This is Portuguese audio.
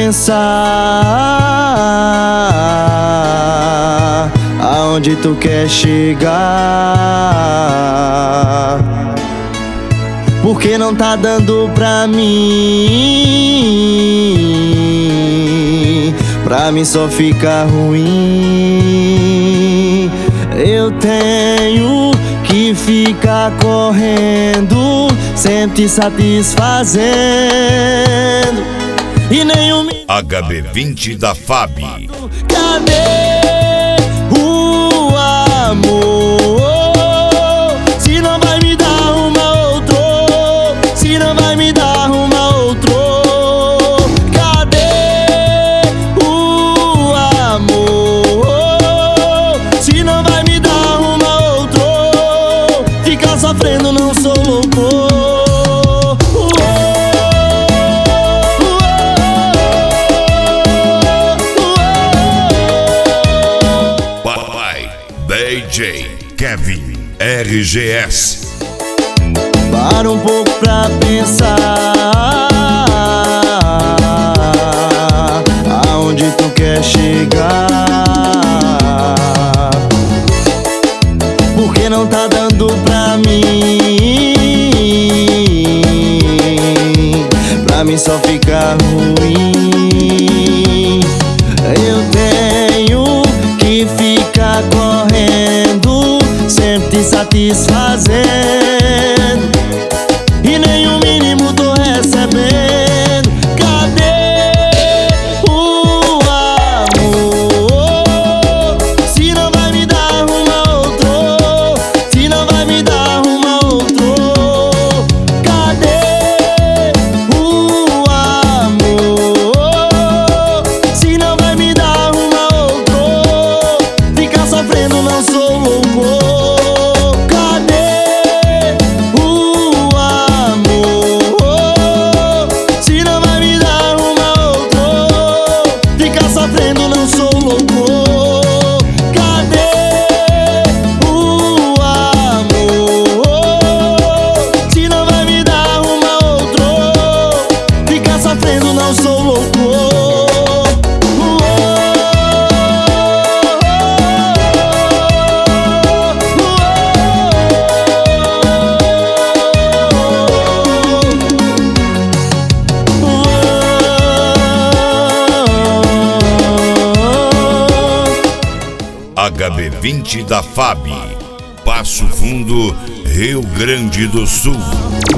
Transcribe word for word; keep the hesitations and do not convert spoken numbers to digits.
pensar aonde tu quer chegar, porque não tá dando pra mim. Pra mim só fica ruim. Eu tenho que ficar correndo, sempre te satisfazendo, e nenhum H B vinte da F A B. Cadê o amor? Se não vai me dar uma outro, se não vai me dar uma outro. Cadê o amor? Se não vai me dar uma outro, ficar sofrendo não sou louco. D J Kevin R G S. Para um pouco pra pensar aonde tu quer chegar, porque não tá dando pra mim. Pra mim só fica ruim. Eu tenho que ficar correndo, sempre te satisfazendo, e nem o mínimo tô recebendo. Cadê o amor? Se não vai me dar uma outro, se não vai me dar uma outro. Cadê o amor? Se não vai me dar uma outro, ficar sofrendo não sou louco. Sofrendo não sou louco. Cadê o amor? Se não vai me dar uma outro, ficar sofrendo não sou louco. H B vinte da F A B, Passo Fundo, Rio Grande do Sul.